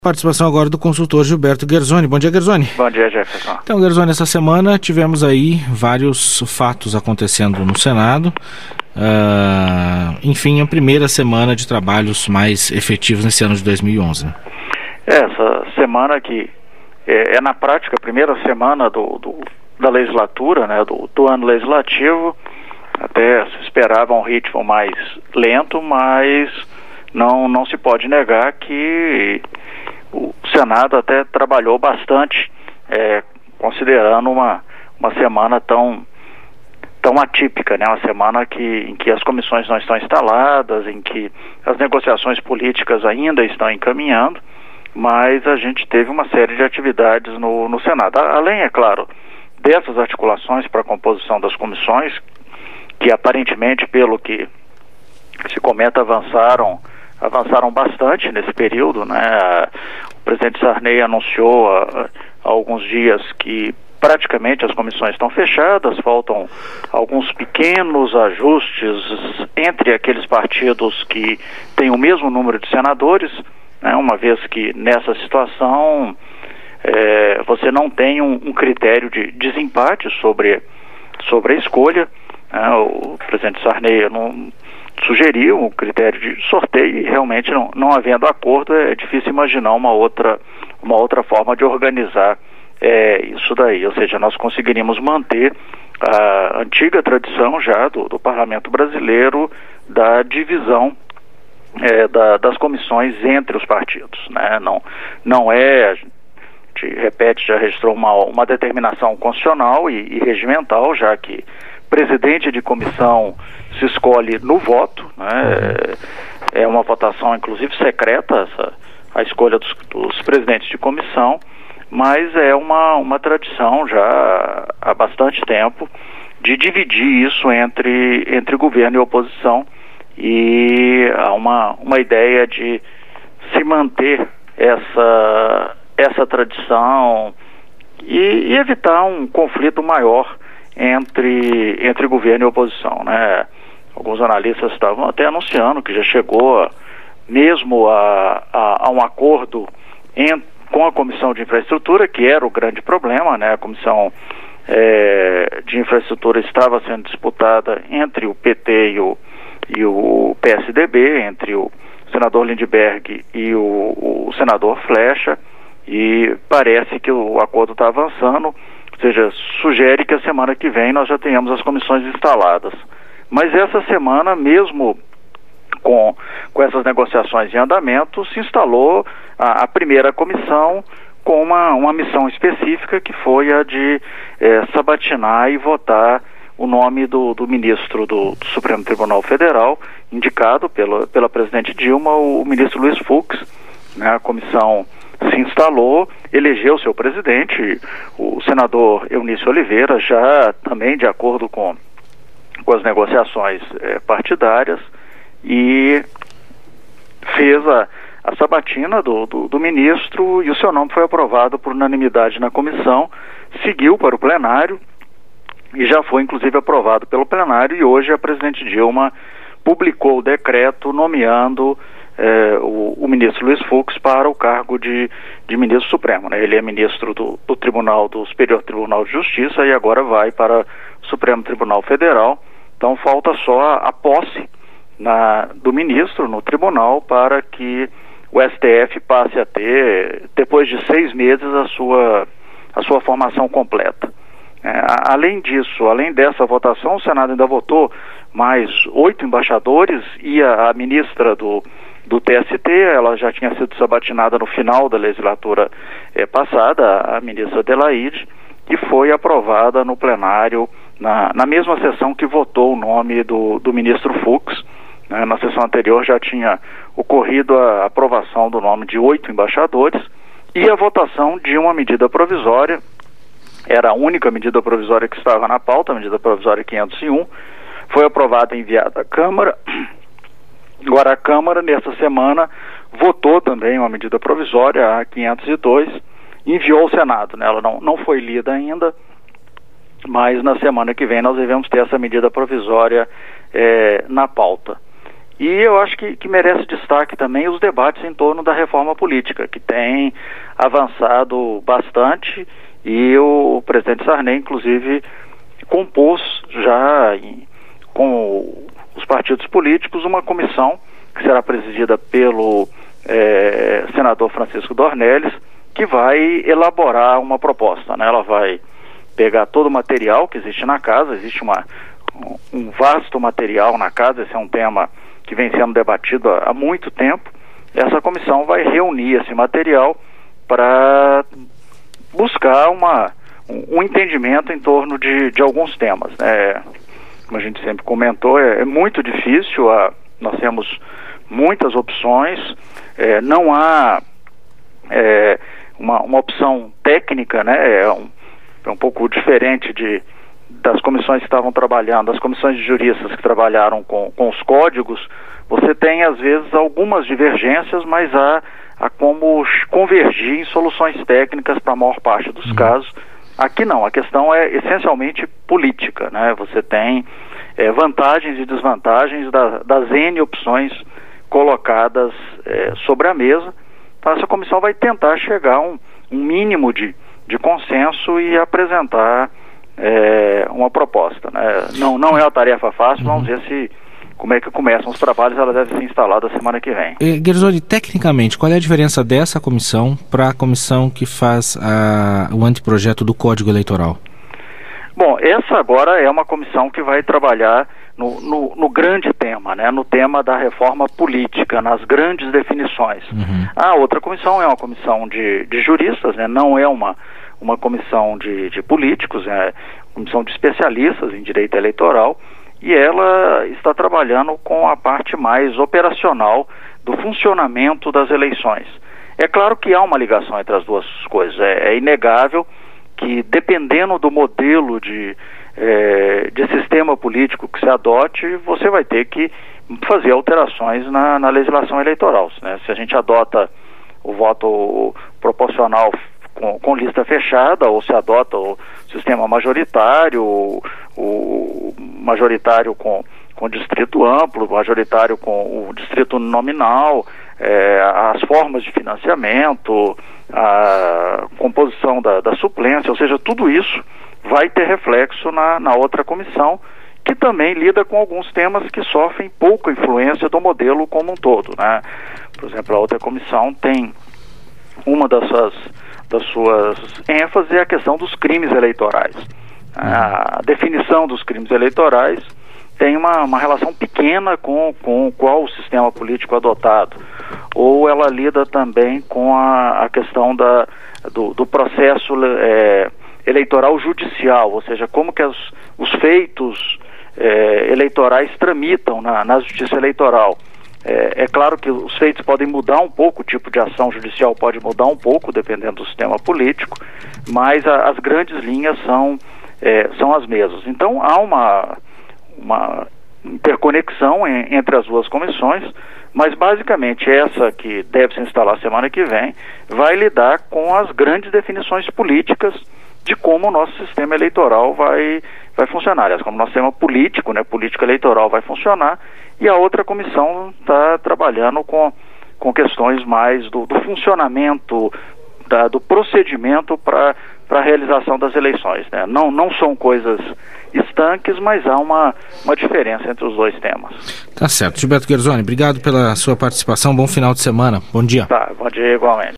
Participação agora do consultor Gilberto Guerzoni. Bom dia, Guerzoni. Bom dia, Jefferson. Então, Guerzoni, essa semana tivemos aí vários fatos acontecendo no Senado. Enfim, a primeira semana de trabalhos mais efetivos nesse ano de 2011. Né? Essa semana que é na prática a primeira semana da legislatura, né, do ano legislativo. Até se esperava um ritmo mais lento, mas não se pode negar que o Senado até trabalhou bastante, considerando uma semana tão atípica, né? Uma semana em que as comissões não estão instaladas, em que as negociações políticas ainda estão encaminhando, mas a gente teve uma série de atividades no Senado. Além, é claro, dessas articulações para a composição das comissões, que aparentemente, pelo que se comenta, avançaram bastante nesse período, né? O presidente Sarney anunciou há alguns dias que praticamente as comissões estão fechadas, faltam alguns pequenos ajustes entre aqueles partidos que têm o mesmo número de senadores, né? Uma vez que nessa situação você não tem um critério de desempate sobre a escolha, né? O presidente Sarney sugeriu um critério de sorteio e realmente não havendo acordo é difícil imaginar uma outra forma de organizar isso daí, ou seja, nós conseguiríamos manter a antiga tradição já do parlamento brasileiro da divisão das comissões entre os partidos, né? Não é, a gente repete, já registrou uma determinação constitucional e regimental, já que presidente de comissão se escolhe no voto, né? É uma votação inclusive secreta a escolha dos presidentes de comissão, mas é uma tradição já há bastante tempo de dividir isso entre governo e oposição, e há uma ideia de se manter essa tradição e evitar um conflito maior entre governo e oposição, né? Alguns analistas estavam até anunciando que já chegou mesmo a um acordo com a Comissão de Infraestrutura, que era o grande problema, né? A Comissão de Infraestrutura estava sendo disputada entre o PT e o PSDB, entre o senador Lindbergh e o senador Flecha, e parece que o acordo está avançando, ou seja, sugere que a semana que vem nós já tenhamos as comissões instaladas. Mas essa semana, mesmo com essas negociações em andamento, se instalou a primeira comissão com uma missão específica, que foi a de sabatinar e votar o nome do ministro do Supremo Tribunal Federal, indicado pela presidente Dilma, o ministro Luiz Fux, né? A comissão se instalou, elegeu seu presidente, o senador Eunício Oliveira, já também de acordo com as negociações partidárias, e fez a sabatina do ministro, e o seu nome foi aprovado por unanimidade na comissão, seguiu para o plenário e já foi inclusive aprovado pelo plenário, e hoje a presidente Dilma publicou o decreto nomeando o ministro Luiz Fux para o cargo de ministro supremo, né? Ele é ministro do Superior Tribunal de Justiça e agora vai para o Supremo Tribunal Federal. Então falta só a posse do ministro no tribunal para que o STF passe a ter, depois de 6 meses, a sua formação completa. Além disso, além dessa votação, o Senado ainda votou mais 8 embaixadores, e a ministra do TST, ela já tinha sido sabatinada no final da legislatura passada, a ministra Adelaide, e foi aprovada no plenário na mesma sessão que votou o nome do ministro Fux. Né? Na sessão anterior já tinha ocorrido a aprovação do nome de 8 embaixadores e a votação de uma medida provisória. Era a única medida provisória que estava na pauta, a medida provisória 501, foi aprovada e enviada à Câmara. Agora a Câmara, nessa semana, votou também uma medida provisória, a 502, enviou ao Senado, né? Ela não foi lida ainda, mas na semana que vem nós devemos ter essa medida provisória na pauta. E eu acho que merece destaque também os debates em torno da reforma política, que tem avançado bastante, e o presidente Sarney, inclusive, compôs já com os partidos políticos uma comissão que será presidida pelo senador Francisco Dornelles, que vai elaborar uma proposta, né? Ela vai pegar todo o material que existe na casa, existe um vasto material na casa, esse é um tema que vem sendo debatido há muito tempo. Essa comissão vai reunir esse material para buscar um entendimento em torno de alguns temas, né? Como a gente sempre comentou, é muito difícil, nós temos muitas opções, não há uma opção técnica, né? É um pouco diferente das comissões que estavam trabalhando, das comissões de juristas que trabalharam com os códigos. Você tem, às vezes, algumas divergências, mas há como convergir em soluções técnicas para a maior parte dos casos. Aqui não, a questão é essencialmente política, né? Você tem vantagens e desvantagens das N opções colocadas sobre a mesa. Então essa comissão vai tentar chegar a um mínimo de consenso e apresentar uma proposta, né? Não é uma tarefa fácil, vamos ver como é que começam os trabalhos. Ela deve ser instalada semana que vem. Guerzoni, tecnicamente, qual é a diferença dessa comissão para a comissão que faz o anteprojeto do Código Eleitoral? Bom, essa agora é uma comissão que vai trabalhar no grande tema, né? No tema da reforma política, nas grandes definições. A outra comissão é uma comissão de juristas, né? Não é uma comissão de políticos, é uma comissão de especialistas em direito eleitoral, e ela está trabalhando com a parte mais operacional do funcionamento das eleições. É claro que há uma ligação entre as duas coisas, é inegável que, dependendo do modelo de sistema político que se adote, você vai ter que fazer alterações na legislação eleitoral, né? Se a gente adota o voto proporcional com lista fechada, ou se adota o sistema majoritário, o majoritário com distrito amplo, majoritário com o distrito nominal, as formas de financiamento, a composição da suplência, ou seja, tudo isso vai ter reflexo na outra comissão, que também lida com alguns temas que sofrem pouca influência do modelo como um todo, né? Por exemplo, a outra comissão tem uma das suas ênfases é a questão dos crimes eleitorais. A definição dos crimes eleitorais tem uma relação pequena com qual o sistema político adotado, ou ela lida também com a questão do processo eleitoral judicial, ou seja, como que os feitos eleitorais tramitam na justiça eleitoral. É claro que os feitos podem mudar um pouco, o tipo de ação judicial pode mudar um pouco, dependendo do sistema político, mas as grandes linhas são as mesmas. Então há uma interconexão entre as duas comissões, mas basicamente essa que deve se instalar semana que vem vai lidar com as grandes definições políticas de como o nosso sistema eleitoral vai funcionar, aliás, como o nosso sistema político, né, política eleitoral vai funcionar, e a outra comissão está trabalhando com questões mais do funcionamento, do procedimento para a realização das eleições, né? Não são coisas estanques, mas há uma diferença entre os dois temas. Tá certo. Gilberto Guerzoni, obrigado pela sua participação, bom final de semana, bom dia. Tá, bom dia igualmente.